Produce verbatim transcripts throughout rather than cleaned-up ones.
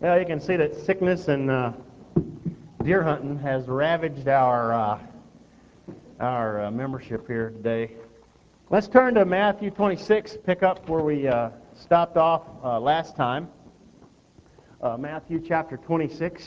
Well, you can see that sickness and uh, deer hunting has ravaged our uh, our uh, membership here today. Let's turn to Matthew twenty-six, pick up where we uh, stopped off uh, last time. Uh, Matthew chapter twenty-six.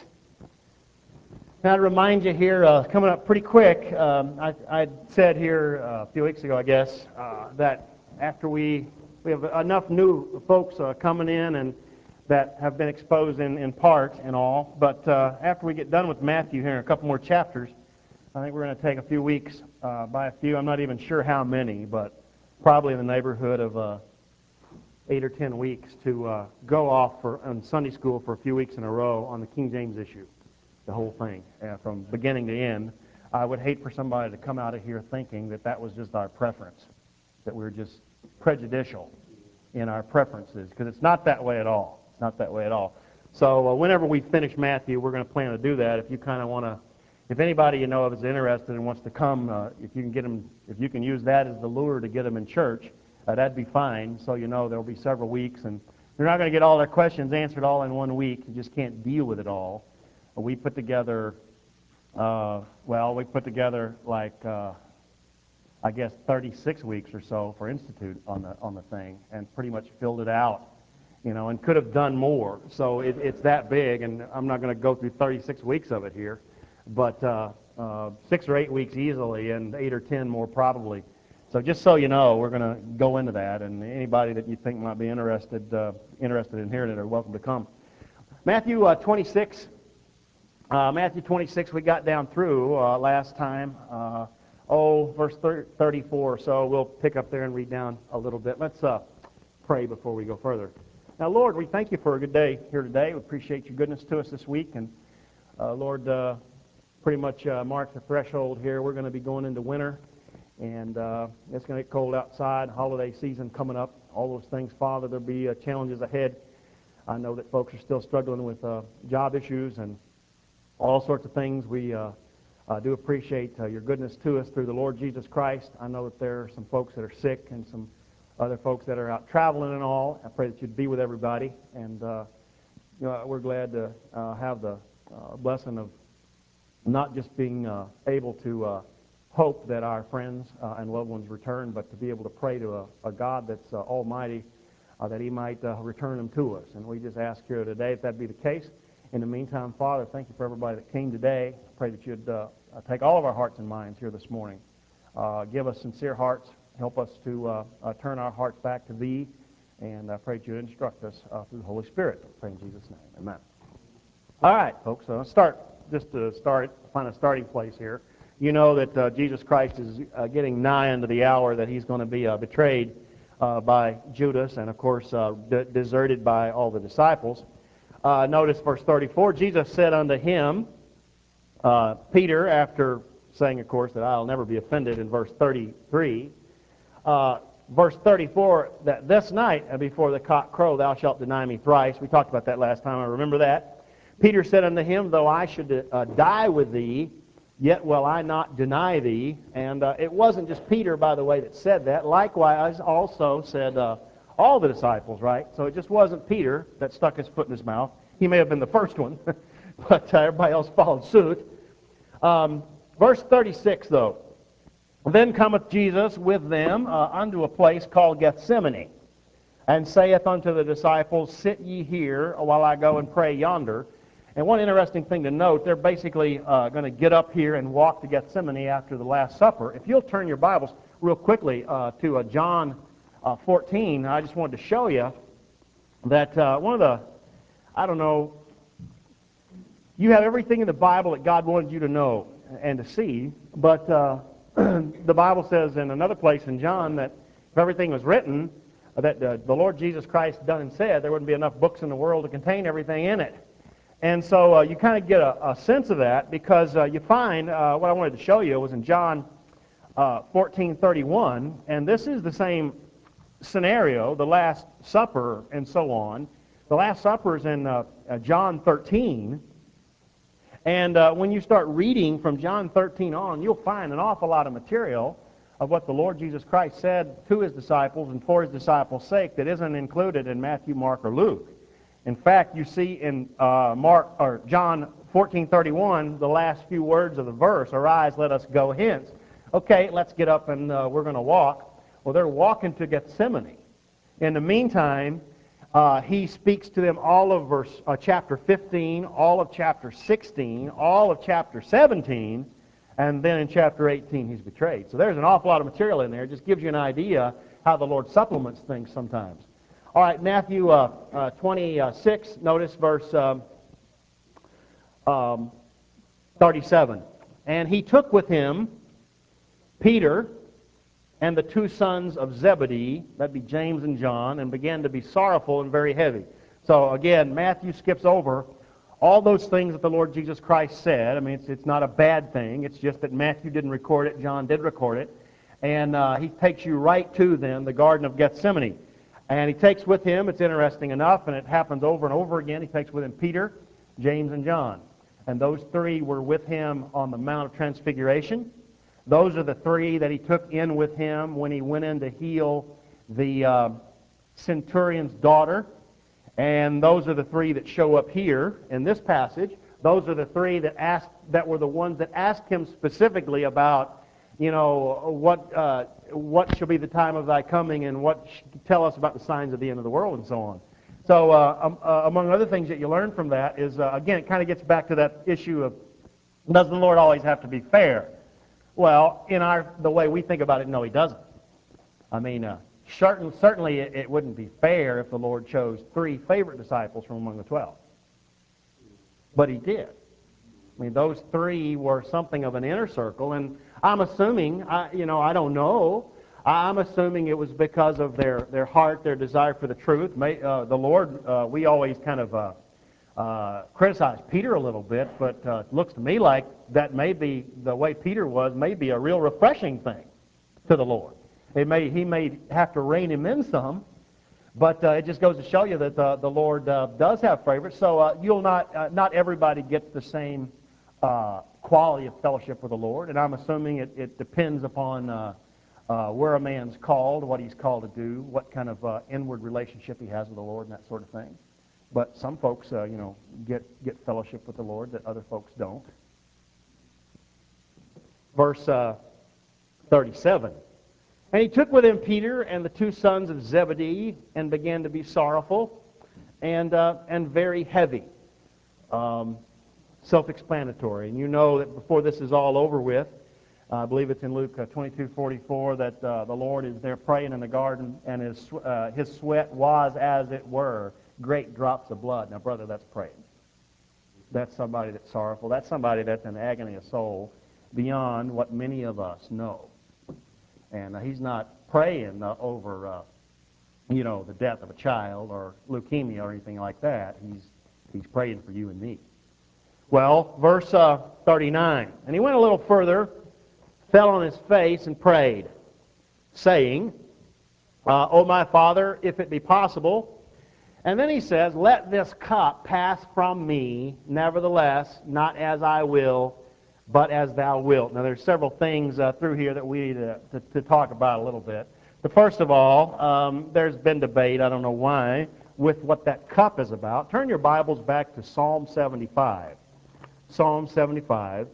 Now, to remind you here, uh, coming up pretty quick, um, I, I said here uh, a few weeks ago, I guess, uh, that after we we have enough new folks uh, coming in and that have been exposed in, in part and all, but uh, after we get done with Matthew here in a couple more chapters, I think we're going to take a few weeks, uh, by a few, I'm not even sure how many, but probably in the neighborhood of uh, eight or ten weeks to uh, go off for on Sunday school for a few weeks in a row on the King James issue, the whole thing, uh, from beginning to end. I would hate for somebody to come out of here thinking that that was just our preference, that we were just prejudicial in our preferences, because it's not that way at all. It's not that way at all. So uh, whenever we finish Matthew, we're going to plan to do that. If you kind of want to, if anybody you know of is interested and wants to come, uh, if you can get them, if you can use that as the lure to get them in church, uh, that'd be fine. So you know there'll be several weeks, and you're not going to get all their questions answered all in one week. You just can't deal with it all. Uh, we put together, uh, well, we put together like. Uh, I guess thirty-six weeks or so for Institute on the on the thing, and pretty much filled it out, you know, and could have done more. So it, it's that big, and I'm not going to go through thirty-six weeks of it here, but uh, uh, six or eight weeks easily, and eight or ten more probably. So just so you know, we're going to go into that, and anybody that you think might be interested uh, interested in hearing it are welcome to come. Matthew uh, twenty-six. Uh, Matthew twenty-six. We got down through uh, last time. Uh, Oh, verse thirty-four, so we'll pick up there and read down a little bit. Let's uh, pray before we go further. Now, Lord, we thank you for a good day here today. We appreciate your goodness to us this week. And, uh, Lord, uh, pretty much uh, mark the threshold here. We're going to be going into winter, and uh, it's going to get cold outside, holiday season coming up, all those things, Father. There'll be uh, challenges ahead. I know that folks are still struggling with uh, job issues and all sorts of things. We... Uh, I uh, do appreciate uh, your goodness to us through the Lord Jesus Christ. I know that there are some folks that are sick and some other folks that are out traveling and all. I pray that you'd be with everybody. And uh, you know, we're glad to uh, have the uh, blessing of not just being uh, able to uh, hope that our friends uh, and loved ones return, but to be able to pray to a, a God that's uh, almighty, uh, that he might uh, return them to us. And we just ask here today if that be the case. In the meantime, Father, thank you for everybody that came today. I pray that you'd uh, take all of our hearts and minds here this morning. Uh, give us sincere hearts. Help us to uh, uh, turn our hearts back to Thee. And I pray that you'd instruct us uh, through the Holy Spirit. I pray in Jesus' name. Amen. All right, folks. So let's start, just to start, find a starting place here. You know that uh, Jesus Christ is uh, getting nigh unto the hour that he's going to be uh, betrayed uh, by Judas and, of course, uh, de- deserted by all the disciples. Uh, notice verse thirty-four, Jesus said unto him, uh, Peter, after saying, of course, that I'll never be offended in verse thirty-three, uh, verse thirty-four, that this night before the cock crow thou shalt deny me thrice. We talked about that last time, I remember that. Peter said unto him, though I should uh, die with thee, yet will I not deny thee. And uh, it wasn't just Peter, by the way, that said that. Likewise also said uh, all the disciples, right? So it just wasn't Peter that stuck his foot in his mouth. He may have been the first one, but uh, everybody else followed suit. Um, verse thirty-six, though. Then cometh Jesus with them uh, unto a place called Gethsemane, and saith unto the disciples, sit ye here while I go and pray yonder. And one interesting thing to note, they're basically uh, going to get up here and walk to Gethsemane after the Last Supper. If you'll turn your Bibles real quickly uh, to uh, John uh, fourteen, I just wanted to show you that uh, one of the, I don't know, you have everything in the Bible that God wanted you to know and to see, but uh, the Bible says in another place in John that if everything was written, that uh, the Lord Jesus Christ done and said, there wouldn't be enough books in the world to contain everything in it. And so uh, you kind of get a, a sense of that because uh, you find, uh, what I wanted to show you was in John uh, fourteen thirty-one, and this is the same scenario, the Last Supper and so on. The Last Supper is in uh, uh, John thirteen, and uh, when you start reading from John thirteen on, you'll find an awful lot of material of what the Lord Jesus Christ said to his disciples and for his disciples' sake that isn't included in Matthew, Mark, or Luke. In fact, you see in uh, Mark or John fourteen thirty-one, the last few words of the verse, "Arise, let us go hence." Okay, let's get up and uh, we're going to walk. Well, they're walking to Gethsemane. In the meantime, uh, he speaks to them all of verse uh, chapter fifteen, all of chapter sixteen, all of chapter seventeen, and then in chapter eighteen he's betrayed. So there's an awful lot of material in there. It just gives you an idea how the Lord supplements things sometimes. All right, Matthew uh, uh, twenty-six, notice verse um, um, thirty-seven. "And he took with him Peter and the two sons of Zebedee," that'd be James and John, "and began to be sorrowful and very heavy." So again, Matthew skips over all those things that the Lord Jesus Christ said. I mean, it's, it's not a bad thing. It's just that Matthew didn't record it, John did record it. And uh, he takes you right to then the Garden of Gethsemane. And he takes with him, it's interesting enough, and it happens over and over again, he takes with him Peter, James, and John. And those three were with him on the Mount of Transfiguration. Those are the three that he took in with him when he went in to heal the uh, centurion's daughter. And those are the three that show up here in this passage. Those are the three that asked, that were the ones that asked him specifically about, you know, what uh, what shall be the time of thy coming, and what sh- tell us about the signs of the end of the world, and so on. So uh, um, uh, among other things that you learn from that is, uh, again, it kind of gets back to that issue of, does the Lord always have to be fair? Well, in our the way we think about it, no, he doesn't. I mean, uh, certain, certainly it, it wouldn't be fair if the Lord chose three favorite disciples from among the twelve. But he did. I mean, those three were something of an inner circle, and I'm assuming, I, you know, I don't know, I'm assuming it was because of their, their heart, their desire for the truth. May, uh, the Lord, uh, we always kind of uh, uh, criticize Peter a little bit, but uh, it looks to me like that may be, the way Peter was, may be a real refreshing thing to the Lord. It may, he may have to rein him in some, but uh, it just goes to show you that uh, the Lord uh, does have favorites. So uh, you'll not, uh, not everybody gets the same uh, quality of fellowship with the Lord, and I'm assuming it, it depends upon uh, uh, where a man's called, what he's called to do, what kind of uh, inward relationship he has with the Lord, and that sort of thing. But some folks, uh, you know, get get fellowship with the Lord that other folks don't. Verse uh, thirty-seven. "And he took with him Peter and the two sons of Zebedee, and began to be sorrowful and uh, and very heavy." Um, self-explanatory. And you know that before this is all over with, uh, I believe it's in Luke uh, twenty-two forty-four, that uh, the Lord is there praying in the garden, and his, uh, his sweat was, as it were, great drops of blood. Now, brother, that's praying. That's somebody that's sorrowful. That's somebody that's in agony of soul beyond what many of us know. And uh, he's not praying uh, over, uh, you know, the death of a child or leukemia or anything like that. He's, he's praying for you and me. Well, verse uh, thirty-nine. "And he went a little further, fell on his face, and prayed, saying, uh, O my Father, if it be possible." And then he says, "Let this cup pass from me, nevertheless, not as I will, but as thou wilt." Now, there's several things uh, through here that we need to, to, to talk about a little bit. But first of all, um, there's been debate, I don't know why, with what that cup is about. Turn your Bibles back to Psalm seventy-five. Psalm seventy-five.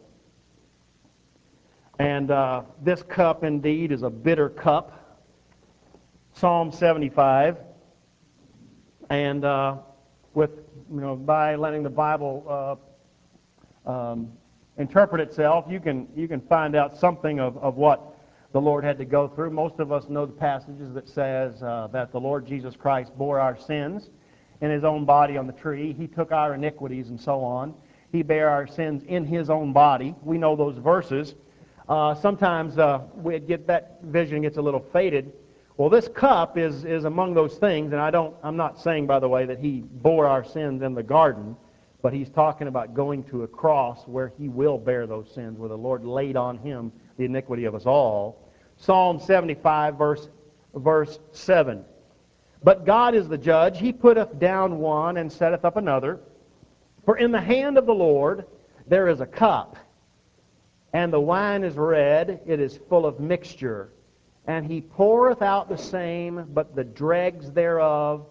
And uh, this cup indeed is a bitter cup. Psalm seventy-five. And uh, with, you know, by letting the Bible uh, um, interpret itself, you can you can find out something of, of what the Lord had to go through. Most of us know the passages that says uh, that the Lord Jesus Christ bore our sins in his own body on the tree. He took our iniquities and so on. He bare our sins in his own body. We know those verses. Uh, sometimes uh, we get that vision gets a little faded. Well, this cup is is among those things, and I don't. I'm not saying, by the way, that he bore our sins in the garden, but he's talking about going to a cross where he will bear those sins, where the Lord laid on him the iniquity of us all. Psalm seventy-five, verse verse seven. "But God is the judge; he putteth down one and setteth up another. For in the hand of the Lord there is a cup, and the wine is red, it is full of mixture. And he poureth out the same, but the dregs thereof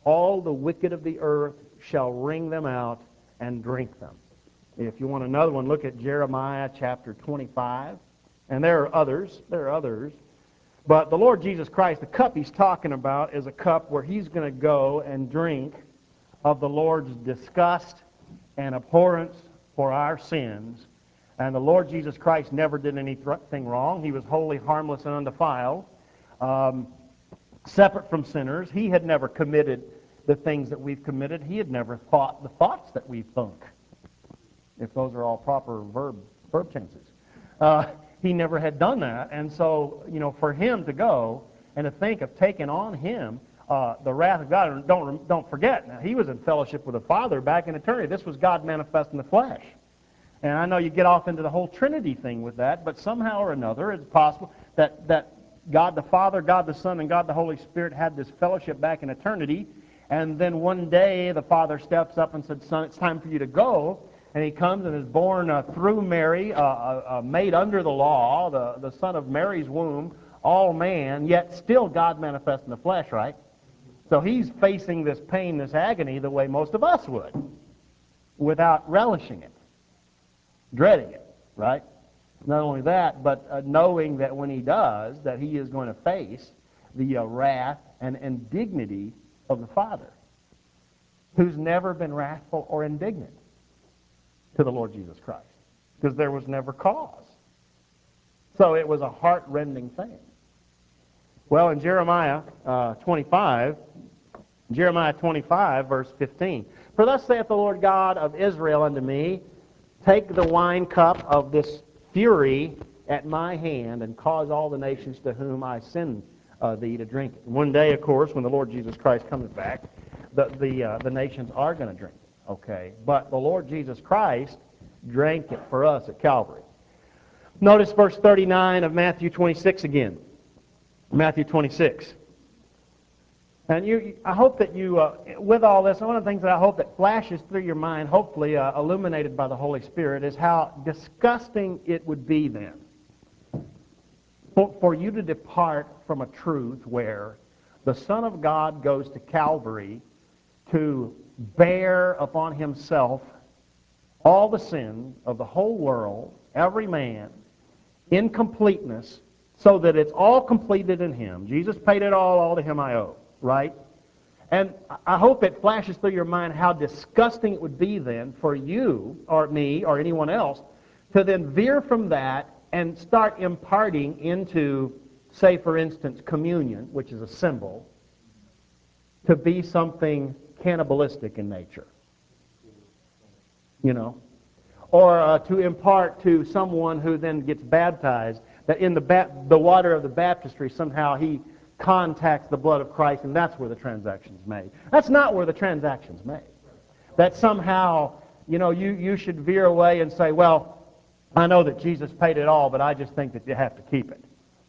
all the wicked of the earth shall wring them out and drink them. If you want another one, look at Jeremiah chapter twenty-five. And there are others. There are others. But the Lord Jesus Christ, the cup he's talking about is a cup where he's going to go and drink of the Lord's disgust and abhorrence for our sins. And the Lord Jesus Christ never did anything wrong. He was wholly harmless and undefiled, um, separate from sinners. He had never committed the things that we've committed. He had never thought the thoughts that we think, if those are all proper verb verb tenses. Uh, he never had done that. And so, you know, for him to go and to think of taking on him uh, the wrath of God, and don't, don't forget, now, he was in fellowship with the Father back in eternity. This was God manifest in the flesh. And I know you get off into the whole Trinity thing with that, but somehow or another it's possible that, that God the Father, God the Son, and God the Holy Spirit had this fellowship back in eternity, and then one day the Father steps up and said, Son, it's time for you to go. And he comes and is born uh, through Mary, uh, uh, uh, made under the law, the, the son of Mary's womb, all man, yet still God manifest in the flesh, right? So he's facing this pain, this agony, the way most of us would, without relishing it, dreading it, right? Not only that, but uh, knowing that when he does, that he is going to face the uh, wrath and indignity of the Father, who's never been wrathful or indignant to the Lord Jesus Christ, because there was never cause. So it was a heart-rending thing. Well, in Jeremiah uh, twenty-five, Jeremiah twenty-five, verse fifteen, For thus saith the Lord God of Israel unto me, Take the wine cup of this fury at my hand, and cause all the nations to whom I send uh, thee to drink it. One day, of course, when the Lord Jesus Christ comes back, the the, uh, the nations are going to drink it. Okay, but the Lord Jesus Christ drank it for us at Calvary. Notice verse thirty-nine of Matthew twenty-six again. Matthew twenty-six. And you, I hope that you, uh, with all this, one of the things that I hope that flashes through your mind, hopefully uh, illuminated by the Holy Spirit, is how disgusting it would be then for, for you to depart from a truth where the Son of God goes to Calvary to bear upon himself all the sin of the whole world, every man, in completeness, so that it's all completed in him. Jesus paid it all, all to him I owe, right? And I hope it flashes through your mind how disgusting it would be then for you, or me, or anyone else, to then veer from that and start imparting into, say for instance, communion, which is a symbol, to be something cannibalistic in nature, you know, or uh, to impart to someone who then gets baptized that in the ba- the water of the baptistry somehow he contacts the blood of Christ, and that's where the transaction's made. That's not where the transaction's made. That somehow, you know, you, you should veer away and say, well, I know that Jesus paid it all, but I just think that you have to keep it.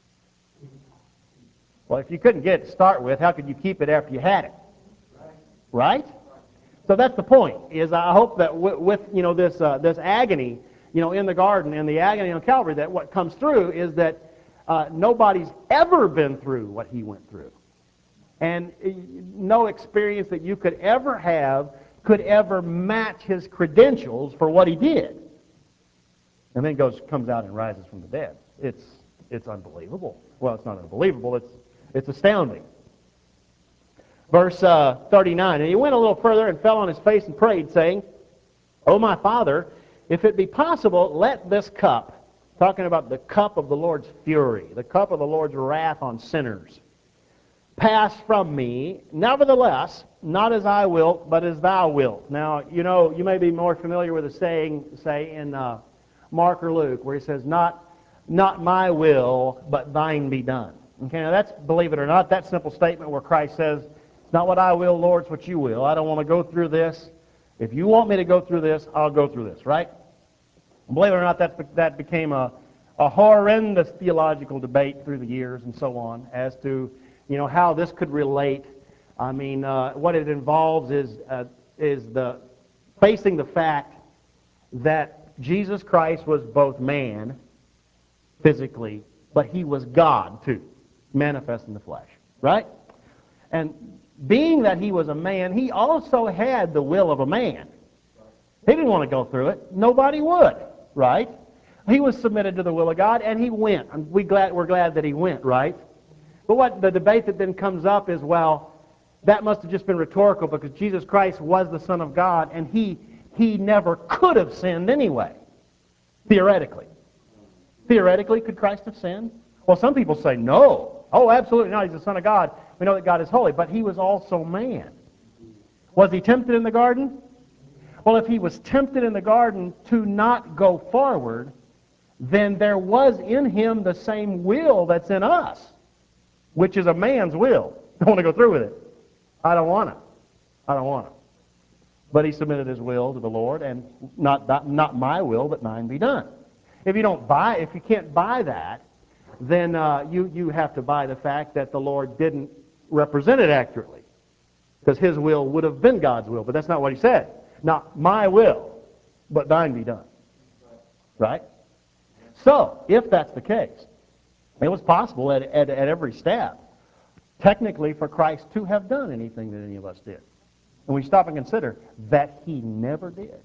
Well, if you couldn't get it to start with, how could you keep it after you had it? Right? So that's the point, is I hope that with, with you know, this, uh, this agony, you know, in the garden and the agony on Calvary, that what comes through is that uh, nobody's ever been through what he went through. And uh, no experience that you could ever have could ever match his credentials for what he did. And then goes, comes out and rises from the dead. It's, it's unbelievable. Well, it's not unbelievable, it's, it's astounding. Verse uh, thirty-nine, And he went a little further and fell on his face and prayed, saying, O my Father, if it be possible, let this cup, talking about the cup of the Lord's fury, the cup of the Lord's wrath on sinners, pass from me. Nevertheless, not as I will, but as thou wilt. Now, you know, you may be more familiar with the saying, say, in uh, Mark or Luke, where he says, not, not my will, but thine be done. Okay, now that's, believe it or not, that simple statement where Christ says, it's not what I will, Lord, it's what you will. I don't want to go through this. If you want me to go through this, I'll go through this, right? Believe it or not, that, that became a, a horrendous theological debate through the years and so on as to, you know, how this could relate. I mean, uh, what it involves is, uh, is the facing the fact that Jesus Christ was both man, physically, but he was God, too, manifest in the flesh, right? And being that he was a man, he also had the will of a man. He didn't want to go through it. Nobody would, right? He was submitted to the will of God, and he went. And we glad, we're glad that he went, right? But what the debate that then comes up is, well, that must have just been rhetorical because Jesus Christ was the Son of God, and he, he never could have sinned anyway, theoretically. Theoretically, could Christ have sinned? Well, some people say no. Oh, absolutely not. He's the Son of God. We know that God is holy, but he was also man. Was he tempted in the garden? Well, if he was tempted in the garden to not go forward, then there was in him the same will that's in us, which is a man's will. I want to go through with it. I don't want to. I don't want to. But he submitted his will to the Lord, and not, not, not my will, but thine be done. If you don't buy, if you can't buy that, then uh, you, you have to buy the fact that the Lord didn't represent it accurately. Because his will would have been God's will, but that's not what he said. Not my will, but thine be done. Right? So, if that's the case, it was possible at, at, at every step, technically, for Christ to have done anything that any of us did. And we stop and consider that he never did.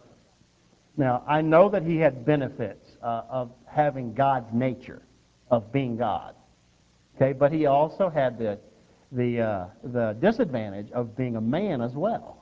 Now, I know that he had benefits uh, of having God's nature, of being God. Okay, but he also had the the uh, the disadvantage of being a man as well.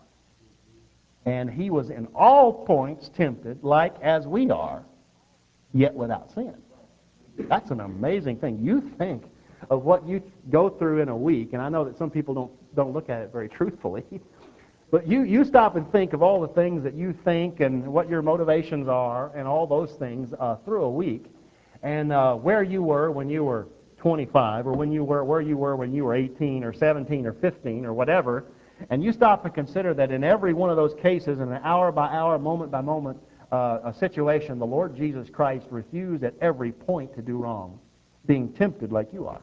And he was in all points tempted, like as we are, yet without sin. That's an amazing thing. You think of what you go through in a week, and I know that some people don't don't look at it very truthfully, but you, you stop and think of all the things that you think and what your motivations are and all those things uh, through a week, and uh, where you were when you were twenty-five, or when you were where you were when you were eighteen or seventeen or fifteen or whatever, and you stop and consider that in every one of those cases, in an hour by hour, moment by moment uh, a situation, the Lord Jesus Christ refused at every point to do wrong, being tempted like you are.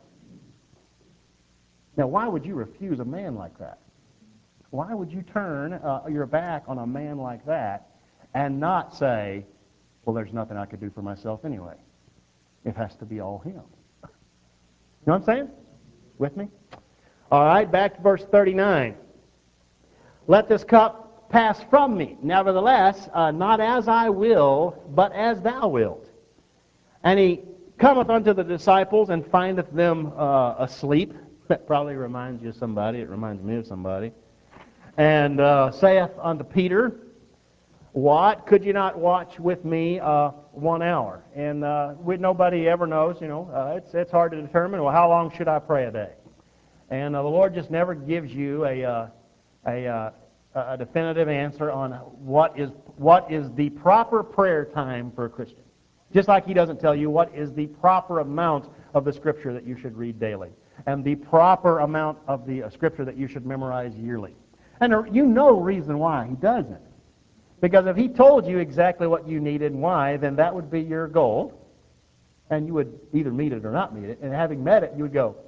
Now, why would you refuse a man like that? Why would you turn uh, your back on a man like that and not say, well, there's nothing I could do for myself anyway? It has to be all him. You know what I'm saying? With me? All right, back to verse thirty-nine. Let this cup pass from me. Nevertheless, uh, not as I will, but as thou wilt. And he cometh unto the disciples and findeth them uh, asleep. That probably reminds you of somebody. It reminds me of somebody. And uh, saith unto Peter, what? Could you not watch with me uh, one hour? And uh, we, nobody ever knows, you know. Uh, it's, it's hard to determine, well, how long should I pray a day? And uh, the Lord just never gives you a, uh, a, uh, a definitive answer on what is, what is the proper prayer time for a Christian. Just like he doesn't tell you what is the proper amount of the Scripture that you should read daily, and the proper amount of the uh, Scripture that you should memorize yearly. And uh, you know reason why he doesn't. Because if he told you exactly what you needed and why, then that would be your goal, and you would either meet it or not meet it. And having met it, you would go.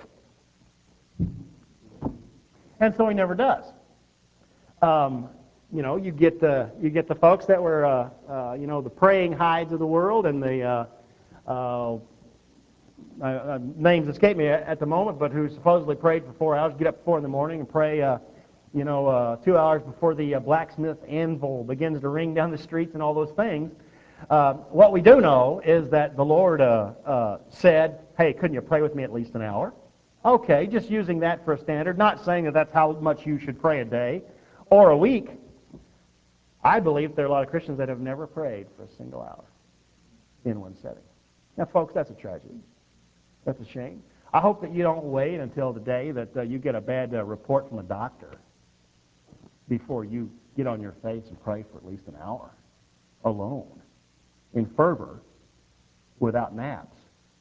And so he never does. Um, you know, you get the you get the folks that were, uh, uh, you know, the praying hides of the world, and the uh, uh, uh, names escape me at, at the moment, but who supposedly prayed for four hours, get up four in the morning and pray. Uh, you know, uh, two hours before the uh, blacksmith anvil begins to ring down the streets and all those things. Uh, what we do know is that the Lord uh, uh, said, hey, couldn't you pray with me at least an hour? Okay, just using that for a standard, not saying that that's how much you should pray a day or a week. I believe there are a lot of Christians that have never prayed for a single hour in one setting. Now, folks, that's a tragedy. That's a shame. I hope that you don't wait until the day that uh, you get a bad uh, report from a doctor before you get on your face and pray for at least an hour, alone, in fervor, without naps.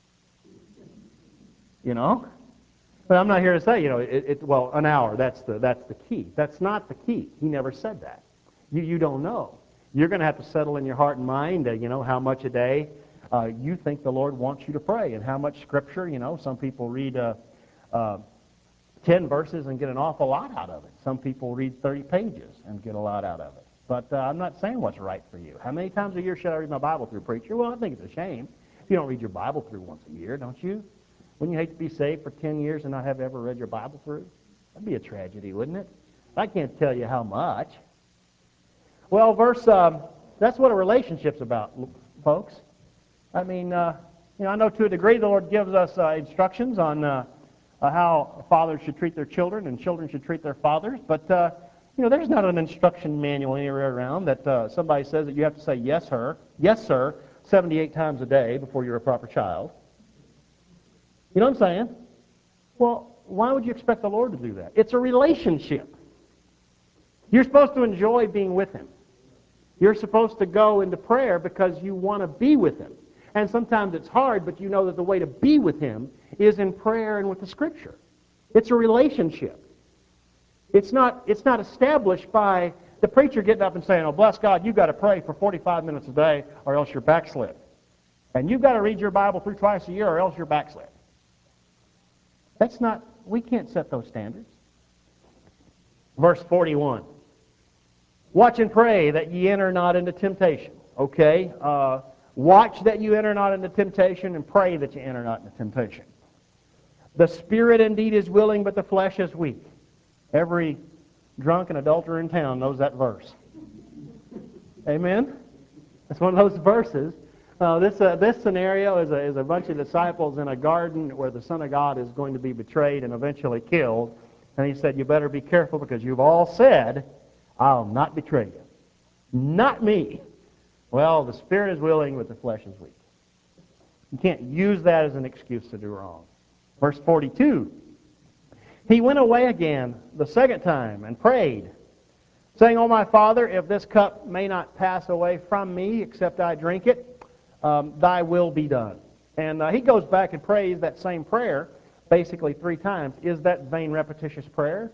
You know? But I'm not here to say, you know, it, it, well, an hour, that's the, that's the key. That's not the key. He never said that. You, you don't know. You're going to have to settle in your heart and mind, uh, you know, how much a day uh, you think the Lord wants you to pray, and how much Scripture, you know. Some people read uh, uh, ten verses and get an awful lot out of it. Some people read thirty pages and get a lot out of it. But uh, I'm not saying what's right for you. How many times a year should I read my Bible through, preacher? Well, I think it's a shame if you don't read your Bible through once a year, don't you? Wouldn't you hate to be saved for ten years and not have ever read your Bible through? That'd be a tragedy, wouldn't it? I can't tell you how much. Well, verse, um, that's what a relationship's about, folks. I mean, uh, you know, I know to a degree the Lord gives us uh, instructions on uh, uh, how fathers should treat their children and children should treat their fathers, but, uh, you know, there's not an instruction manual anywhere around that uh, somebody says that you have to say yes, sir, yes, sir, seventy-eight times a day before you're a proper child. You know what I'm saying? Well, why would you expect the Lord to do that? It's a relationship. You're supposed to enjoy being with Him. You're supposed to go into prayer because you want to be with Him. And sometimes it's hard, but you know that the way to be with Him is in prayer and with the Scripture. It's a relationship. It's not, it's not established by the preacher getting up and saying, oh, bless God, you've got to pray for forty-five minutes a day or else you're backslid. And you've got to read your Bible through twice a year or else you're backslid. That's not, we can't set those standards. Verse forty-one. Watch and pray that ye enter not into temptation. Okay? Uh, watch that you enter not into temptation and pray that you enter not into temptation. The spirit indeed is willing, but the flesh is weak. Every drunk and adulterer in town knows that verse. Amen? That's one of those verses. Uh, this uh, this scenario is a, is a bunch of disciples in a garden where the Son of God is going to be betrayed and eventually killed. And He said, you better be careful because you've all said, I'll not betray you. Not me. Well, the spirit is willing, but the flesh is weak. You can't use that as an excuse to do wrong. Verse forty-two. He went away again the second time and prayed, saying, O my Father, if this cup may not pass away from me except I drink it, um, thy will be done. And uh, he goes back and prays that same prayer basically three times. Is that vain, repetitious prayer?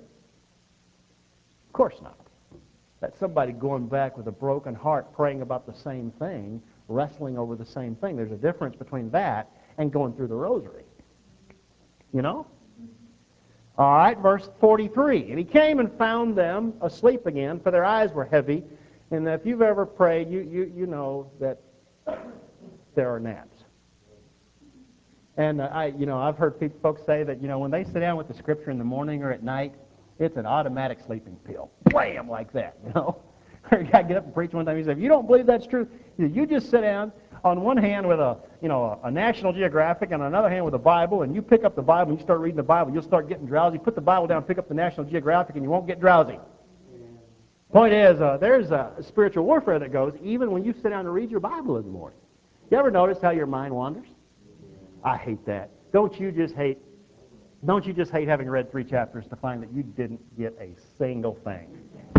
Of course not. That's somebody going back with a broken heart praying about the same thing, wrestling over the same thing. There's a difference between that and going through the rosary. You know? All right, verse forty-three. And he came and found them asleep again, for their eyes were heavy. And if you've ever prayed, you, you, you know that there are naps. And uh, I, you know, I've heard people, folks say that, you know, when they sit down with the Scripture in the morning or at night, it's an automatic sleeping pill. Wham, like that, you know. I got to get up and preach one time. He said, if you don't believe that's true, you just sit down on one hand with a, you know, a National Geographic and on another hand with a Bible, and you pick up the Bible and you start reading the Bible, you'll start getting drowsy. Put the Bible down, pick up the National Geographic, and you won't get drowsy. Point is, uh, there's a spiritual warfare that goes even when you sit down to read your Bible in the morning. You ever notice how your mind wanders? I hate that. Don't you just hate Don't you just hate having read three chapters to find that you didn't get a single thing?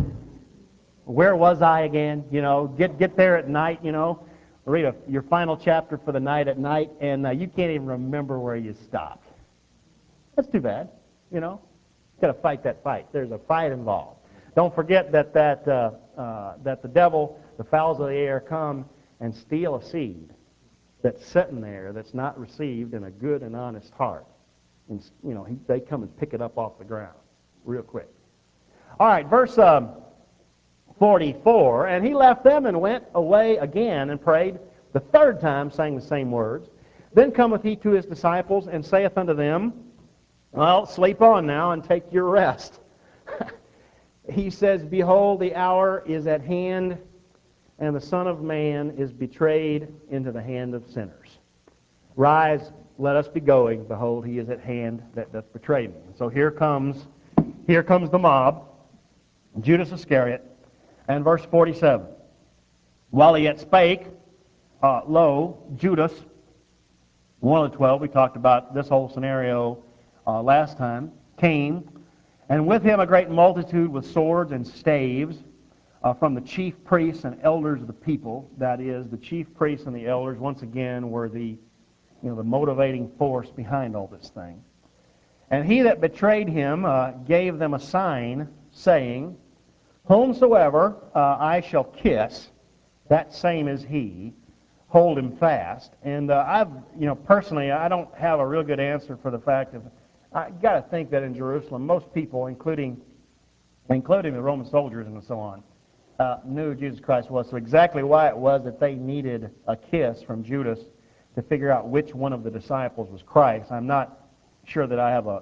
Where was I again? You know, get get there at night, you know, read a, your final chapter for the night at night, and uh, you can't even remember where you stopped. That's too bad, you know. You've got to fight that fight. There's a fight involved. Don't forget that that uh, uh, that the devil, the fowls of the air, come and steal a seed that's sitting there that's not received in a good and honest heart. And, you know, he, they come and pick it up off the ground real quick. All right, verse um, forty-four. And he left them and went away again and prayed the third time, saying the same words. Then cometh he to his disciples and saith unto them, well, sleep on now and take your rest. He says, behold, the hour is at hand, and the Son of Man is betrayed into the hand of sinners. Rise, let us be going. Behold, he is at hand that doth betray me. So here comes, here comes the mob, Judas Iscariot, and verse forty-seven. While he yet spake, uh, lo, Judas, one of the twelve, we talked about this whole scenario uh, last time, came, and with him a great multitude with swords and staves uh, from the chief priests and elders of the people. That is, the chief priests and the elders, once again, were the you know, the motivating force behind all this thing. And he that betrayed him uh, gave them a sign, saying, whomsoever uh, I shall kiss, that same is he. Hold him fast. And uh, I've, you know, personally, I don't have a real good answer for the fact of, I got to think that in Jerusalem, most people, including, including the Roman soldiers and so on, uh, knew who Jesus Christ was. So exactly why it was that they needed a kiss from Judas to figure out which one of the disciples was Christ, I'm not sure that I have a,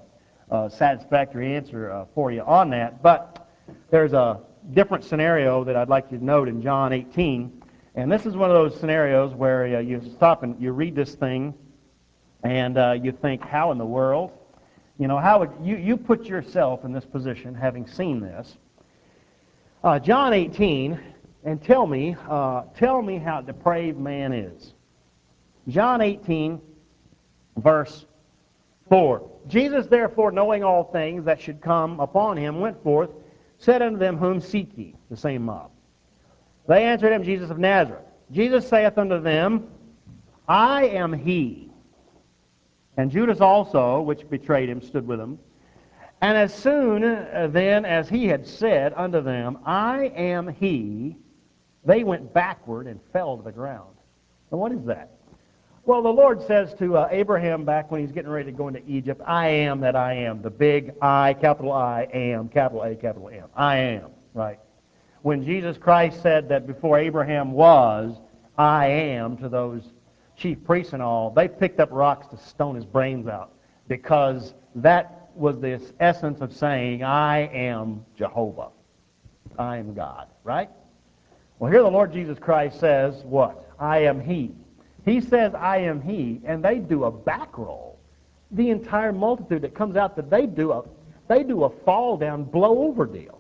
uh, satisfactory answer uh, for you on that. But there's a different scenario that I'd like you to note in John eighteen. And this is one of those scenarios where uh, you stop and you read this thing and uh, you think, how in the world? You know, how would you, you put yourself in this position, having seen this. Uh, John eighteen, and tell me, uh, tell me how depraved man is. John eighteen, verse four. Jesus, therefore, knowing all things that should come upon him, went forth, said unto them, Whom seek ye? The same mob. They answered him, Jesus of Nazareth. Jesus saith unto them, I am he. And Judas also, which betrayed him, stood with him. And as soon uh, then as he had said unto them, I am he, they went backward and fell to the ground. And what is that? Well, the Lord says to uh, Abraham back when he's getting ready to go into Egypt, I am that I am. The big I, capital I, am, capital A, capital M. I am, right? When Jesus Christ said that before Abraham was, I am, to those chief priests and all, they picked up rocks to stone his brains out, because that was the essence of saying, I am Jehovah. I am God, right? Well, here the Lord Jesus Christ says, what? I am he. He says, I am he, and they do a back roll. The entire multitude that comes out, that they do a, they do a fall down, blow over deal.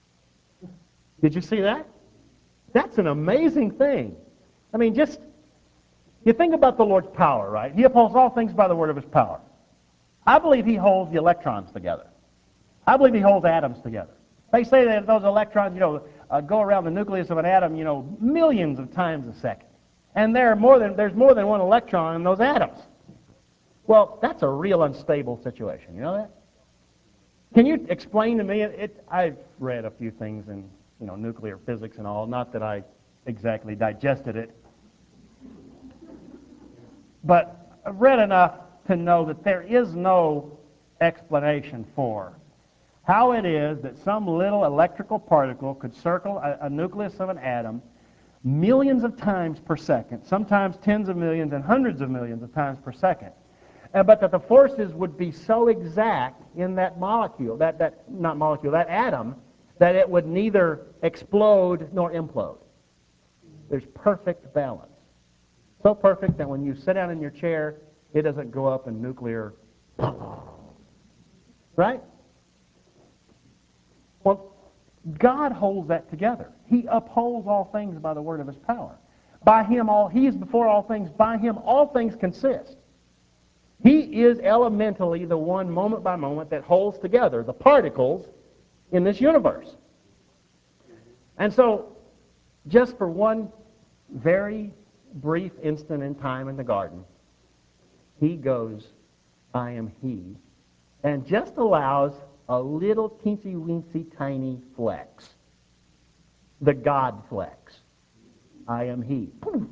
Did you see that? That's an amazing thing. I mean, just, you think about the Lord's power, right? He upholds all things by the word of his power. I believe he holds the electrons together. I believe he holds atoms together. They say that those electrons, you know, uh, go around the nucleus of an atom, you know, millions of times a second. And there are more than, there's more than one electron in those atoms. Well, that's a real unstable situation. You know that? Can you explain to me? It, it, I've read a few things in, you know, nuclear physics and all. Not that I exactly digested it, but I've read enough to know that there is no explanation for how it is that some little electrical particle could circle a, a nucleus of an atom millions of times per second, sometimes tens of millions and hundreds of millions of times per second, uh, but that the forces would be so exact in that molecule, that, that not molecule, that atom, that it would neither explode nor implode. There's perfect balance. So perfect that when you sit down in your chair, it doesn't go up in nuclear, right? Well, God holds that together. He upholds all things by the word of his power. By him all, he is before all things. By him all things consist. He is elementally the one moment by moment that holds together the particles in this universe. And so, just for one very brief instant in time in the garden, he goes, I am he, and just allows a little teensy-weensy tiny flex. The God flex. I am he.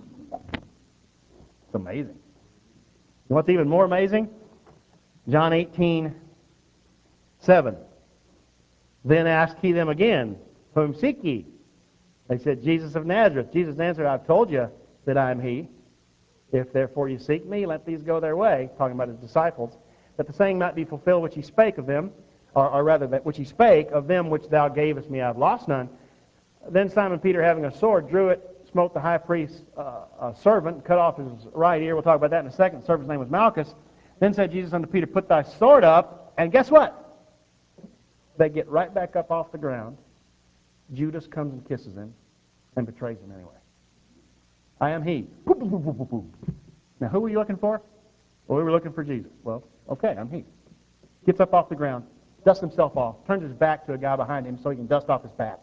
It's amazing. What's even more amazing? John eighteen, seven. Then asked he them again, Whom seek ye? They said, Jesus of Nazareth. Jesus answered, I've told you that I am he. If therefore you seek me, let these go their way, talking about his disciples, that the saying might be fulfilled which he spake of them, or, or rather, that which he spake of them which thou gavest me, I have lost none. Then Simon Peter, having a sword, drew it, smote the high priest's uh, uh, servant, cut off his right ear. We'll talk about that in a second. The servant's name was Malchus. Then said Jesus unto Peter, Put thy sword up, and guess what? They get right back up off the ground. Judas comes and kisses him and betrays him anyway. I am he. Boop, boop, boop, boop, boop. Now, who were you looking for? Well, we were looking for Jesus. Well, okay, I'm he. Gets up off the ground, dusts himself off, turns his back to a guy behind him so he can dust off his back,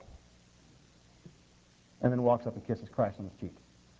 and then walks up and kisses Christ on his cheek.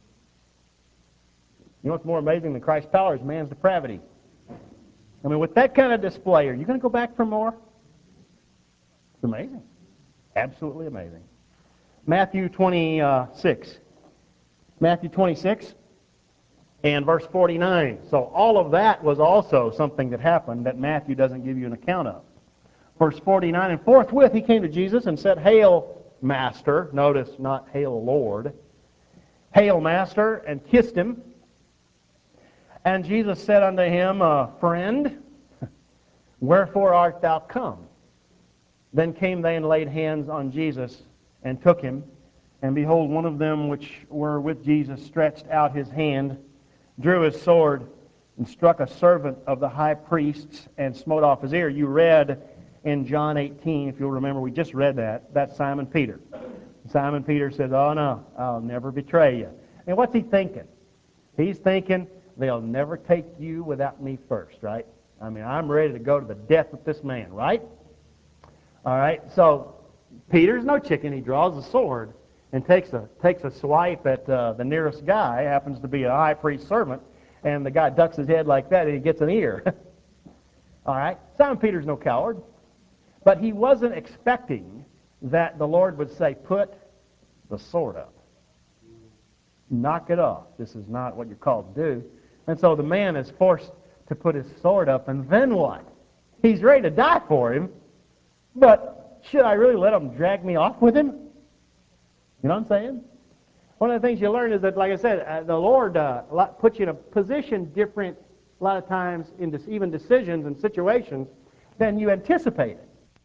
You know what's more amazing than Christ's power is man's depravity. I mean, with that kind of display, are you going to go back for more? It's amazing. Absolutely amazing. Matthew twenty-six. Matthew twenty-six and verse forty-nine. So all of that was also something that happened that Matthew doesn't give you an account of. Verse forty-nine, and forthwith he came to Jesus and said, Hail, Master. Notice, not Hail, Lord. Hail, Master, and kissed him. And Jesus said unto him, uh, Friend, Wherefore art thou come? Then came they and laid hands on Jesus, and took him. And behold, one of them which were with Jesus stretched out his hand, drew his sword, and struck a servant of the high priest's, and smote off his ear. You read in John eighteen, if you'll remember, we just read that. That's Simon Peter. Simon Peter says, oh no, I'll never betray you. And what's he thinking? He's thinking, they'll never take you without me first, right? I mean, I'm ready to go to the death with this man, right? All right, so Peter's no chicken. He draws a sword and takes a takes a swipe at uh, the nearest guy. Happens to be a high priest servant, and the guy ducks his head like that, and he gets an ear. All right, Simon Peter's no coward, but he wasn't expecting that the Lord would say, "Put the sword up, knock it off. This is not what you're called to do." And so the man is forced to put his sword up, and then what? He's ready to die for him. But should I really let him drag me off with him? You know what I'm saying? One of the things you learn is that, like I said, uh, the Lord uh, puts you in a position different a lot of times in this, even decisions and situations than you anticipated.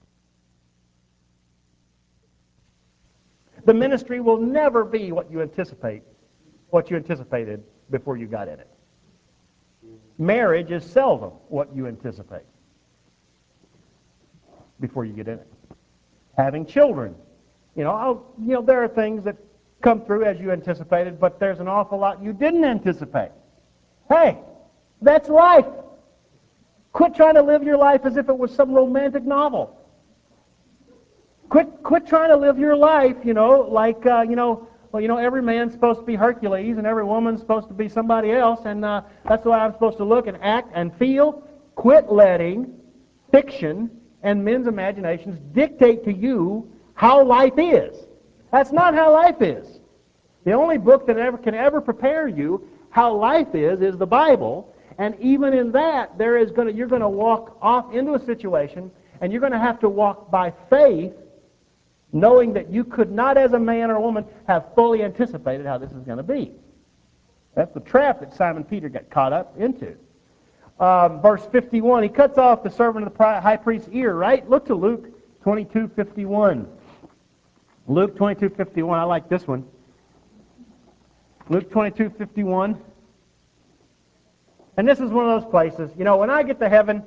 The ministry will never be what you anticipate, what you anticipated before you got in it. Marriage is seldom what you anticipate before you get in it. Having children, you know, I'll, you know, there are things that come through as you anticipated, but there's an awful lot you didn't anticipate. Hey, that's life. Quit trying to live your life as if it was some romantic novel. Quit, quit trying to live your life, you know, like, uh, you know, well, you know, every man's supposed to be Hercules and every woman's supposed to be somebody else, and uh, that's the way I'm supposed to look and act and feel. Quit letting fiction and men's imaginations dictate to you how life is. That's not how life is. The only book that ever can ever prepare you how life is is the Bible, and even in that, there is going to you're going to walk off into a situation, and you're going to have to walk by faith, knowing that you could not, as a man or a woman, have fully anticipated how this is going to be. That's the trap that Simon Peter got caught up into. Um, verse fifty-one, he cuts off the servant of the high priest's ear, right? Look to Luke twenty-two fifty-one. Luke twenty-two fifty-one, I like this one. Luke twenty-two fifty-one. And this is one of those places, you know, when I get to heaven,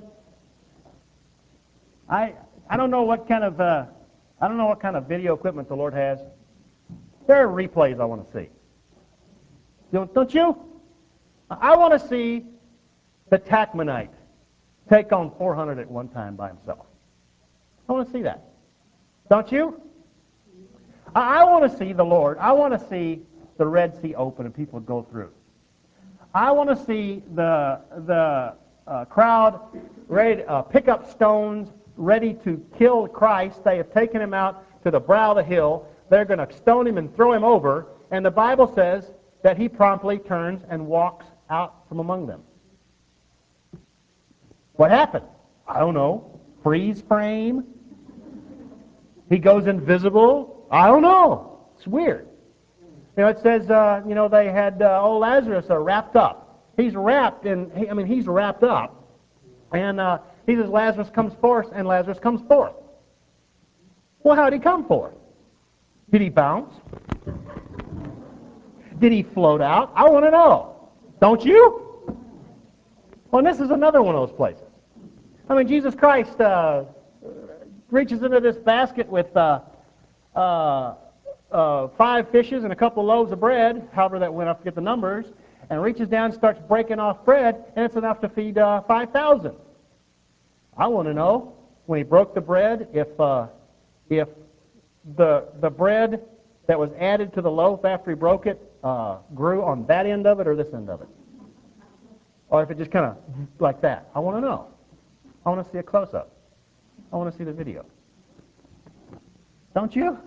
I I don't know what kind of uh, I don't know what kind of video equipment the Lord has. There are replays I want to see. Don't, don't you? I want to see the Tachmonite take on four hundred at one time by himself. I want to see that. Don't you? I, I want to see the Lord. I want to see the Red Sea open and people go through. I want to see the the uh, crowd ready to uh, pick up stones, ready to kill Christ. They have taken him out to the brow of the hill. They're going to stone him and throw him over. And the Bible says that he promptly turns and walks out from among them. What happened? I don't know. Freeze frame? He goes invisible? I don't know. It's weird. You know, it says, uh, you know, they had uh, old Lazarus uh, wrapped up. He's wrapped in, he, I mean, he's wrapped up. And uh, he says, Lazarus comes forth, and Lazarus comes forth. Well, how did he come forth? Did he bounce? Did he float out? I want to know. Don't you? Well, this is another one of those places. I mean, Jesus Christ uh, reaches into this basket with uh, uh, uh, five fishes and a couple of loaves of bread, however that went, I forget the numbers, and reaches down and starts breaking off bread, and it's enough to feed uh, five thousand. I want to know, when he broke the bread, if uh, if the the bread that was added to the loaf after he broke it uh, grew on that end of it or this end of it. Or if it just kind of like that. I want to know. I want to see a close-up. I want to see the video. Don't you?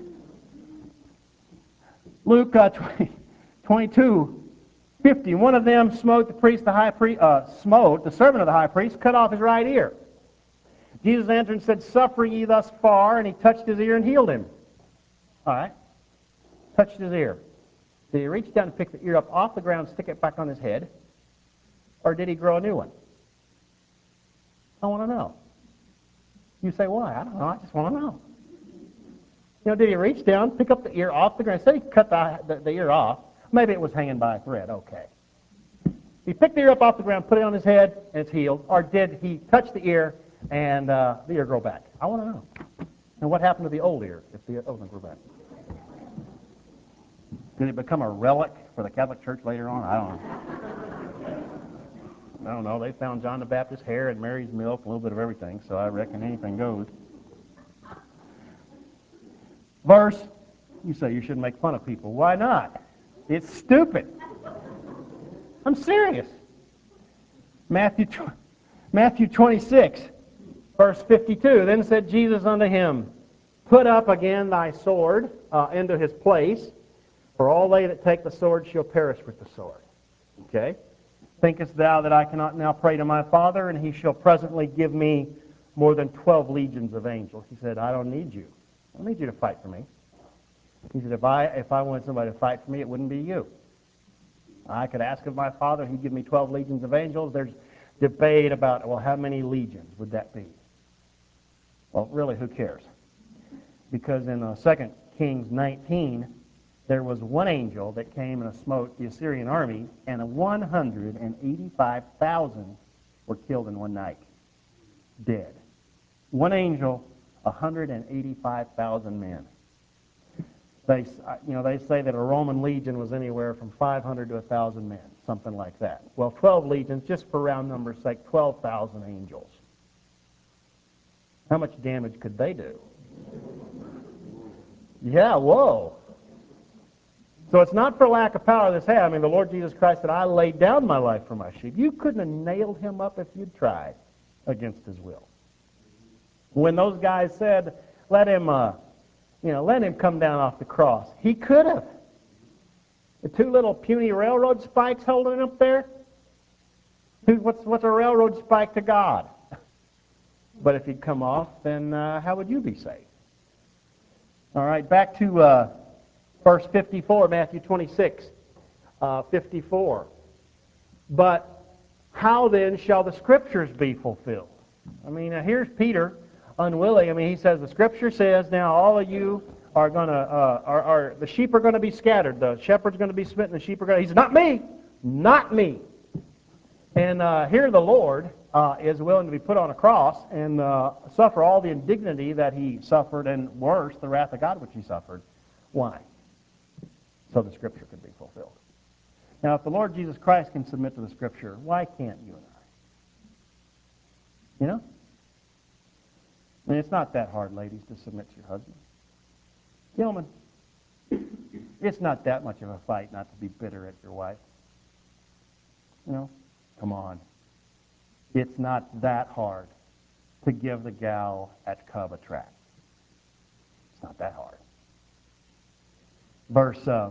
Luke uh, twenty-two fifty. One of them smote the priest, the high priest, uh, smote the servant of the high priest, cut off his right ear. Jesus answered and said, "Suffer ye thus far," and he touched his ear and healed him. All right. Touched his ear. Did he reach down and pick the ear up off the ground, stick it back on his head? Or did he grow a new one? I want to know. You say, why? I don't know. I just want to know. You know, did he reach down, pick up the ear off the ground? Say he cut the, the, the ear off. Maybe it was hanging by a thread. Okay. He picked the ear up off the ground, put it on his head, and it's healed. Or did he touch the ear and uh, the ear grow back? I want to know. And what happened to the old ear if the old one grew back? Did it become a relic for the Catholic Church later on? I don't know. I don't know. They found John the Baptist's hair and Mary's milk, a little bit of everything, so I reckon anything goes. Verse, you say you shouldn't make fun of people. Why not? It's stupid. I'm serious. Matthew, Matthew twenty-six, verse fifty-two. Then said Jesus unto him, put up again thy sword uh, into his place, for all they that take the sword shall perish with the sword. Okay? Thinkest thou that I cannot now pray to my Father, and he shall presently give me more than twelve legions of angels? He said, I don't need you. I don't need you to fight for me. He said, if I if I wanted somebody to fight for me, it wouldn't be you. I could ask of my Father, he'd give me twelve legions of angels. There's debate about, well, how many legions would that be? Well, really, who cares? Because in uh, Second Kings nineteen, there was one angel that came and smote the Assyrian army, and one hundred eighty-five thousand were killed in one night, dead. One angel, one hundred eighty-five thousand men. They, you know, they say that a Roman legion was anywhere from five hundred to one thousand men, something like that. Well, twelve legions, just for round numbers' sake, twelve thousand angels. How much damage could they do? Yeah, whoa. So it's not for lack of power this had. I mean, the Lord Jesus Christ said, I laid down my life for my sheep. You couldn't have nailed him up if you'd tried against his will. When those guys said, let him, uh, you know, let him come down off the cross, he could have. The two little puny railroad spikes holding him up there, what's, what's a railroad spike to God? But if he'd come off, then uh, how would you be saved? All right, back to uh, verse fifty-four, Matthew twenty-six, uh, fifty-four. But how then shall the Scriptures be fulfilled? I mean, uh, here's Peter, unwilling. I mean, he says, the Scripture says, now all of you are going to, uh, are, are, the sheep are going to be scattered. The shepherd's going to be smitten, the sheep are going to, he says, not me, not me. And uh, here the Lord uh, is willing to be put on a cross and uh, suffer all the indignity that he suffered, and worse, the wrath of God which he suffered. Why? So the Scripture could be fulfilled. Now, if the Lord Jesus Christ can submit to the Scripture, why can't you and I? You know? I mean, it's not that hard, ladies, to submit to your husband. Gentlemen, it's not that much of a fight not to be bitter at your wife. You know? Come on. It's not that hard to give the gal at Cub a tract. It's not that hard. Verse uh,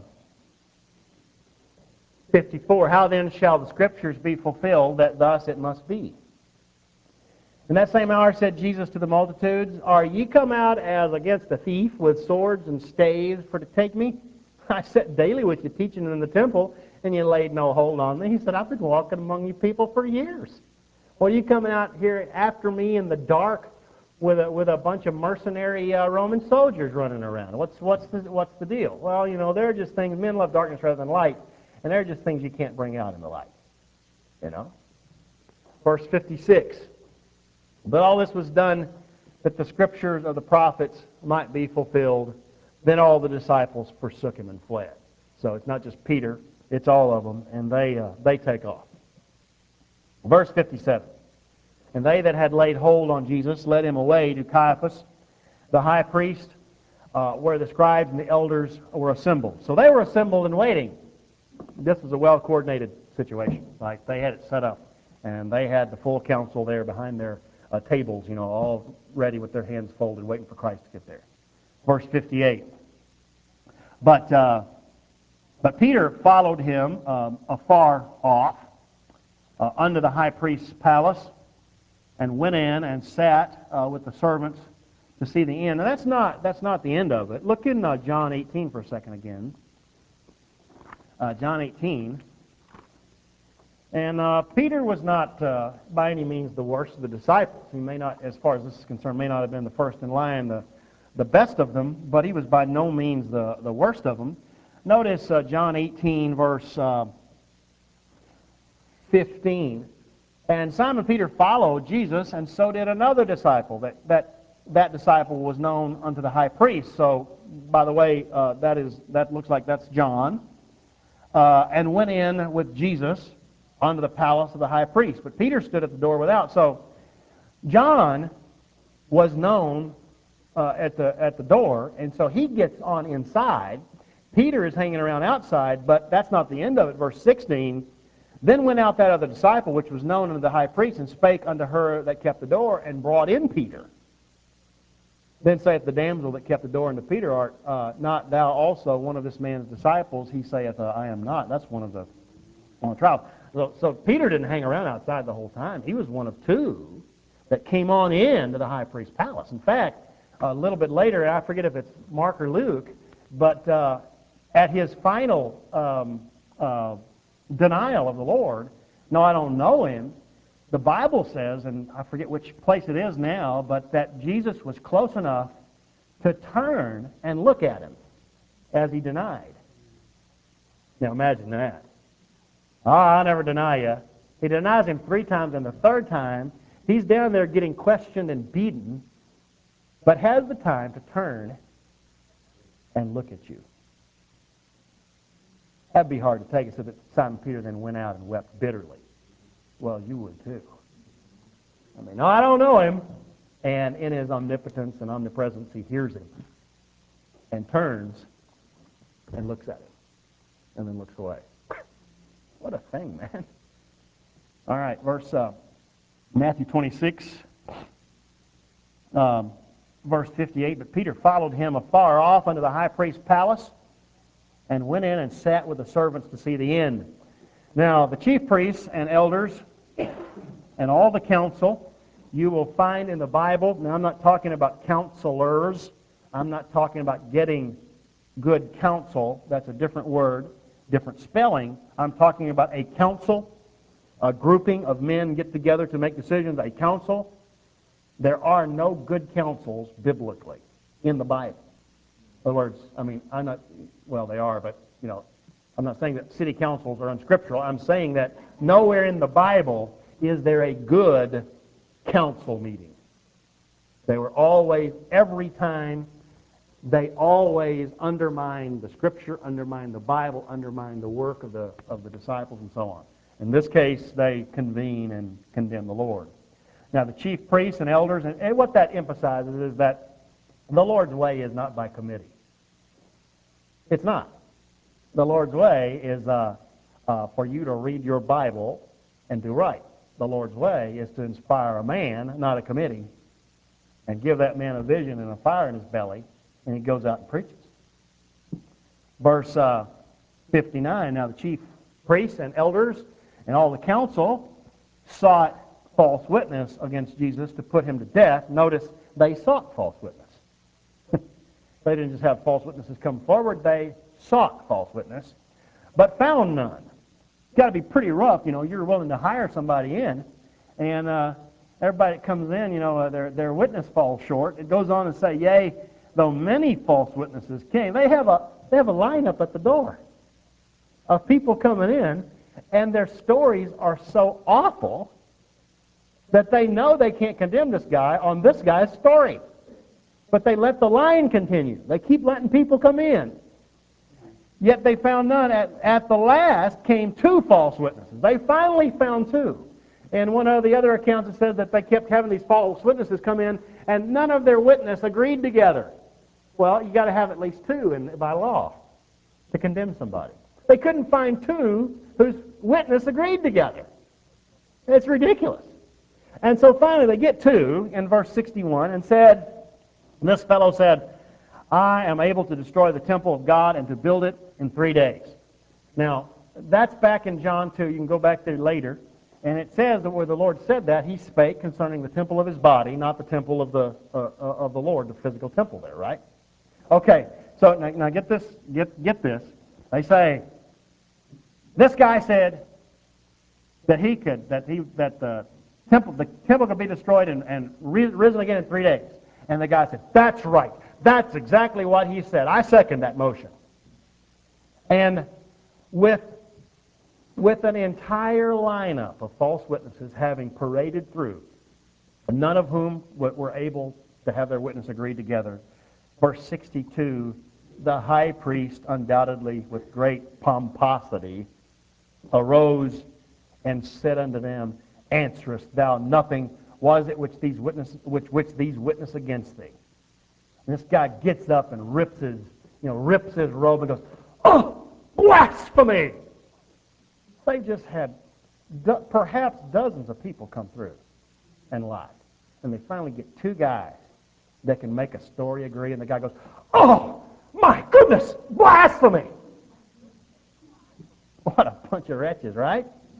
fifty-four, how then shall the Scriptures be fulfilled, that thus it must be? In that same hour said Jesus to the multitudes, are ye come out as against a thief with swords and staves for to take me? I sat daily with you teaching in the temple, and you laid no hold on me. He said, I've been walking among you people for years. Well, you coming out here after me in the dark with a, with a bunch of mercenary uh, Roman soldiers running around. What's, what's, the, what's the deal? Well, you know, they're just things, men love darkness rather than light, and they're just things you can't bring out in the light. You know? Verse fifty-six. But all this was done that the Scriptures of the prophets might be fulfilled. Then all the disciples forsook him and fled. So it's not just Peter, it's all of them, and they uh, they take off. Verse fifty-seven. And they that had laid hold on Jesus led him away to Caiaphas, the high priest, uh, where the scribes and the elders were assembled. So they were assembled and waiting. This was a well-coordinated situation. Like, they had it set up, and they had the full council there behind their uh, tables, you know, all ready with their hands folded, waiting for Christ to get there. Verse fifty-eight. But uh, but Peter followed him um, afar off uh, unto the high priest's palace, and went in and sat uh, with the servants to see the end. Now that's not that's not the end of it. Look in uh, John eighteen for a second again. Uh, John eighteen. And uh, Peter was not, uh, by any means, the worst of the disciples. He may not, as far as this is concerned, may not have been the first in line, the, the best of them, but he was by no means the, the worst of them. Notice uh, John eighteen, verse uh, fifteen. And Simon Peter followed Jesus, and so did another disciple. That, that, that disciple was known unto the high priest. So, by the way, uh, that is that looks like that's John. Uh, and went in with Jesus unto the palace of the high priest. But Peter stood at the door without. So John was known uh, at the at the door, and so he gets on inside. Peter is hanging around outside, but that's not the end of it. Verse sixteen, then went out that other disciple, which was known unto the high priest, and spake unto her that kept the door, and brought in Peter. Then saith the damsel that kept the door unto Peter, art uh, not thou also one of this man's disciples? He saith, uh, I am not. That's one of the on the trial. So, so Peter didn't hang around outside the whole time. He was one of two that came on in to the high priest's palace. In fact, a little bit later, I forget if it's Mark or Luke, but uh, at his final um, uh, denial of the Lord, no, I don't know him, the Bible says, and I forget which place it is now, but that Jesus was close enough to turn and look at him as he denied. Now imagine that. Oh, I'll never deny you. He denies him three times, and the third time, he's down there getting questioned and beaten, but has the time to turn and look at you. That'd be hard to take. So that Simon Peter then went out and wept bitterly. Well, you would too. I mean, no, I don't know him. And in his omnipotence and omnipresence, he hears him and turns and looks at him and then looks away. What a thing, man. All right, verse uh, Matthew twenty-six, um, verse fifty-eight. But Peter followed him afar off unto the high priest's palace, and went in and sat with the servants to see the end. Now, the chief priests and elders and all the council you will find in the Bible. Now, I'm not talking about counselors. I'm not talking about getting good counsel. That's a different word, different spelling. I'm talking about a council, a grouping of men get together to make decisions, a council. There are no good councils biblically in the Bible. In other words, I mean, I'm not, well, they are, but, you know, I'm not saying that city councils are unscriptural. I'm saying that nowhere in the Bible is there a good council meeting. They were always, every time, they always undermine the Scripture, undermine the Bible, undermine the work of the of the disciples, and so on. In this case, they convene and condemn the Lord. Now, the chief priests and elders, and, and what that emphasizes is that the Lord's way is not by committee. It's not. The Lord's way is uh, uh, for you to read your Bible and do right. The Lord's way is to inspire a man, not a committee, and give that man a vision and a fire in his belly, and he goes out and preaches. Verse uh, fifty-nine, now the chief priests and elders and all the council sought false witness against Jesus to put him to death. Notice, they sought false witness. They didn't just have false witnesses come forward, they sought false witness, but found none. It's got to be pretty rough, you know, you're willing to hire somebody in, and uh, everybody that comes in, you know, uh, their, their witness falls short. It goes on to say, yea, though many false witnesses came. They have a they have a lineup at the door of people coming in, and their stories are so awful that they know they can't condemn this guy on this guy's story. But they let the line continue. They keep letting people come in. Yet they found none. At, at the last came two false witnesses. They finally found two. And one of the other accounts, it says that they kept having these false witnesses come in, and none of their witness agreed together. Well, you got to have at least two in, by law to condemn somebody. They couldn't find two whose witness agreed together. It's ridiculous. And so finally they get two in verse sixty-one and said, this fellow said, I am able to destroy the temple of God and to build it in three days. Now, that's back in John two. You can go back there later. And it says that where the Lord said that, he spake concerning the temple of his body, not the temple of the uh, of the Lord, the physical temple there, right? Okay, so now, now get this, get, get this. They say, this guy said, that he could, that he, that the temple, the temple could be destroyed and, and risen again in three days. And the guy said, "That's right. That's exactly what he said. I second that motion." And with with an entire lineup of false witnesses having paraded through, none of whom were able to have their witness agreed together, verse sixty-two, the high priest, undoubtedly with great pomposity, arose and said unto them, "Answerest thou nothing? Was it which these witness which which these witness against thee?" And this guy gets up and rips his you know rips his robe and goes, "Oh, blasphemy!" They just had do, perhaps dozens of people come through and lie, and they finally get two guys that can make a story agree, and the guy goes, "Oh, my goodness, blasphemy!" What a bunch of wretches, right?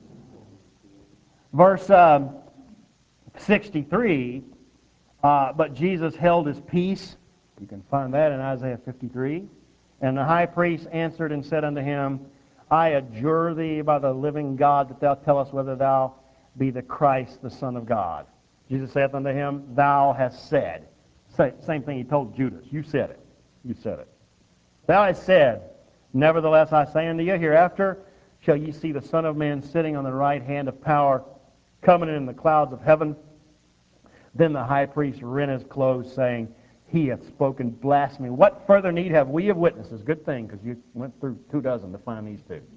Verse um, sixty-three, uh, but Jesus held his peace. You can find that in Isaiah fifty-three. And the high priest answered and said unto him, "I adjure thee by the living God that thou tell us whether thou be the Christ, the Son of God." Jesus saith unto him, "Thou hast said." Same thing he told Judas. You said it. You said it. "Thou hast said, nevertheless I say unto you, hereafter shall ye see the Son of Man sitting on the right hand of power, coming in the clouds of heaven." Then the high priest rent his clothes, saying, "He hath spoken blasphemy. What further need have we of witnesses?" Good thing, because you went through two dozen to find these two.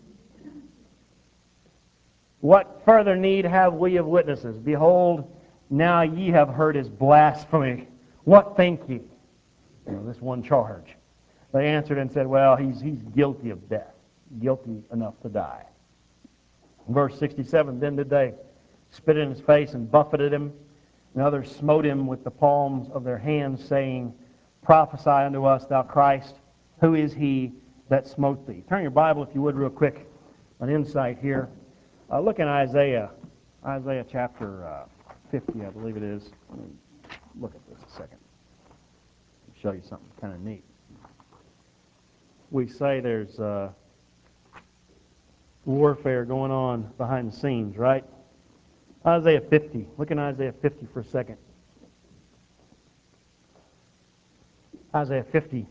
"What further need have we of witnesses? Behold, now ye have heard his blasphemy. What think ye?" You know, this one charge. They answered and said, "Well, he's, he's guilty of death, guilty enough to die." Verse sixty-seven, then did they spit in his face and buffeted him, and others smote him with the palms of their hands, saying, "Prophesy unto us, thou Christ, who is he that smote thee?" Turn your Bible, if you would, real quick, an insight here. Uh, look in Isaiah, Isaiah chapter uh, fifty, I believe it is. Let me look at this a second. I'll show you something kind of neat. We say there's uh, warfare going on behind the scenes, right? Isaiah fifty. Look in Isaiah fifty for a second. Isaiah fifty.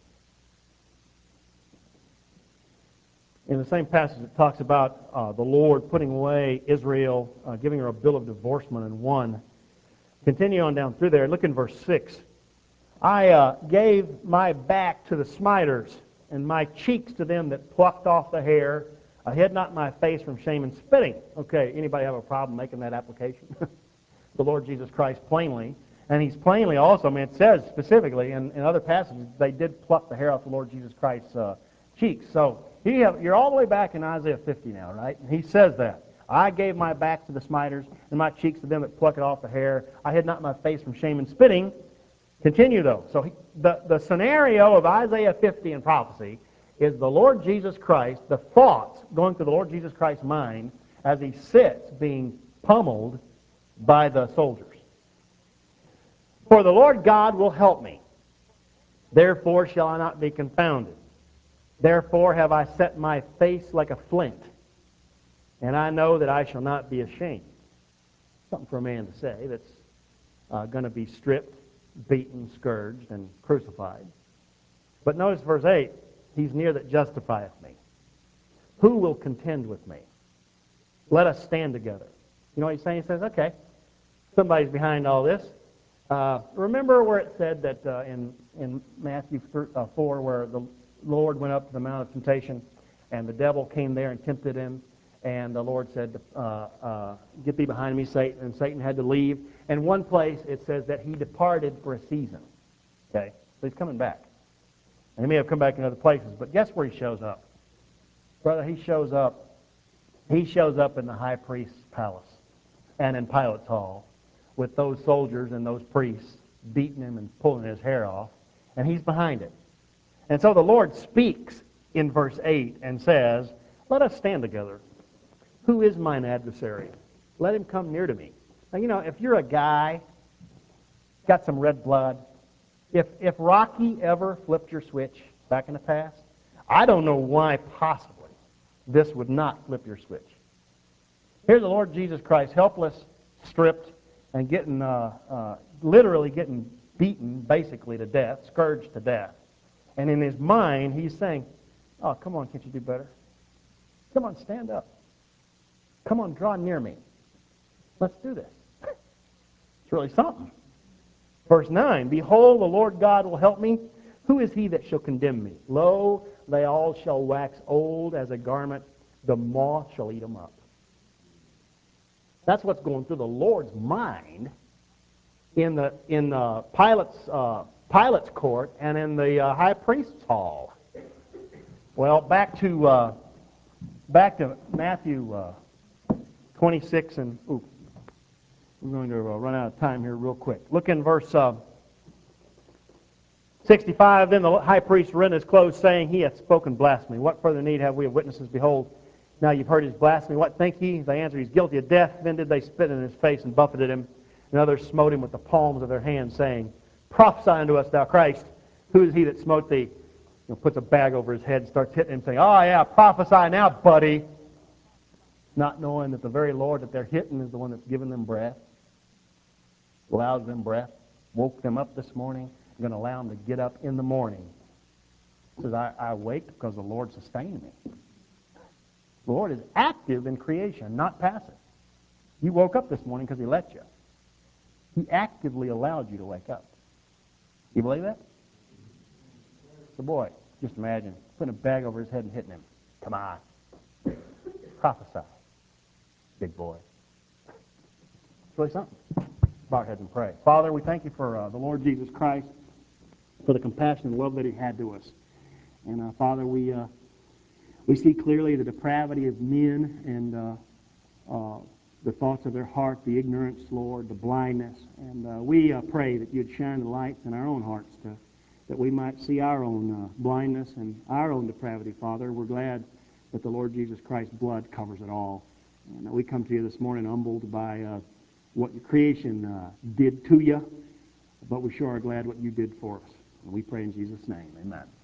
In the same passage, it talks about uh, the Lord putting away Israel, uh, giving her a bill of divorcement in one. Continue on down through there. Look in verse six. "I uh, gave my back to the smiters, and my cheeks to them that plucked off the hair. I hid not my face from shame and spitting." Okay, anybody have a problem making that application? The Lord Jesus Christ plainly. And he's plainly also, I mean, it says specifically in, in other passages, they did pluck the hair off the Lord Jesus Christ's uh, cheeks. So he have, you're all the way back in Isaiah fifty now, right? And he says that. "I gave my back to the smiters, and my cheeks to them that pluck it off the hair. I hid not my face from shame and spitting." Continue, though. So he, the, the scenario of Isaiah fifty in prophecy is the Lord Jesus Christ, the thoughts going through the Lord Jesus Christ's mind as he sits being pummeled by the soldiers. "For the Lord God will help me. Therefore shall I not be confounded. Therefore have I set my face like a flint, and I know that I shall not be ashamed." Something for a man to say that's uh, going to be stripped, beaten, scourged, and crucified. But notice verse eight. "He's near that justifieth me. Who will contend with me? Let us stand together." You know what he's saying? He says, okay, somebody's behind all this. Uh, remember where it said that uh, in, in Matthew four, where the Lord went up to the Mount of Temptation, and the devil came there and tempted him, and the Lord said, uh, uh, "Get thee behind me, Satan," and Satan had to leave. And one place it says that he departed for a season. Okay, so he's coming back. And he may have come back in other places, but guess where he shows up? Brother, he shows up, he shows up in the high priest's palace and in Pilate's hall with those soldiers and those priests beating him and pulling his hair off, and he's behind it. And so the Lord speaks in verse eight and says, "Let us stand together. Who is mine adversary? Let him come near to me." Now, you know, if you're a guy, got some red blood, if if Rocky ever flipped your switch back in the past, I don't know why possibly this would not flip your switch. Here's the Lord Jesus Christ, helpless, stripped, and getting, uh, uh, literally getting beaten, basically, to death, scourged to death. And in his mind, he's saying, oh, come on, can't you do better? Come on, stand up. Come on, draw near me. Let's do this. It's really something. Verse nine, behold, the Lord God will help me. Who is he that shall condemn me? Lo, they all shall wax old as a garment. The moth shall eat them up. That's what's going through the Lord's mind in the in the Pilate's uh, Pilate's court and in the uh, high priest's hall. Well, back to uh, back to Matthew uh, twenty-six, and ooh, we're going to uh, run out of time here real quick. Look in verse uh, sixty-five. Then the high priest rent his clothes, saying, He hath spoken blasphemy. What further need have we of witnesses? Behold, now you've heard his blasphemy. What think ye? They answered, He's guilty of death. Then did they spit in his face and buffeted him. And others smote him with the palms of their hands, saying, Prophesy unto us, thou Christ. Who is he that smote thee? You know, puts a bag over his head and starts hitting him, saying, Oh yeah, prophesy now, buddy. Not knowing that the very Lord that they're hitting is the one that's given them breath, allows them breath, woke them up this morning, going to allow them to get up in the morning. He says, I, I waked because the Lord sustained me. The Lord is active in creation, not passive. You woke up this morning because He let you. He actively allowed you to wake up. You believe that? So boy, just imagine putting a bag over his head and hitting him. Come on. Prophesy. Big boy. It's really something. Bow our heads and pray. Father, we thank you for uh, the Lord Jesus Christ, for the compassion and love that He had to us. And uh, Father, we uh, we see clearly the depravity of men and uh, uh, the thoughts of their heart, the ignorance, Lord, the blindness. And uh, we uh, pray that You'd shine the lights in our own hearts to, that we might see our own uh, blindness and our own depravity, Father. We're glad that the Lord Jesus Christ's blood covers it all. And uh, we come to You this morning humbled by uh, what Your creation uh, did to You, but we sure are glad what You did for us. And we pray in Jesus' name. Amen.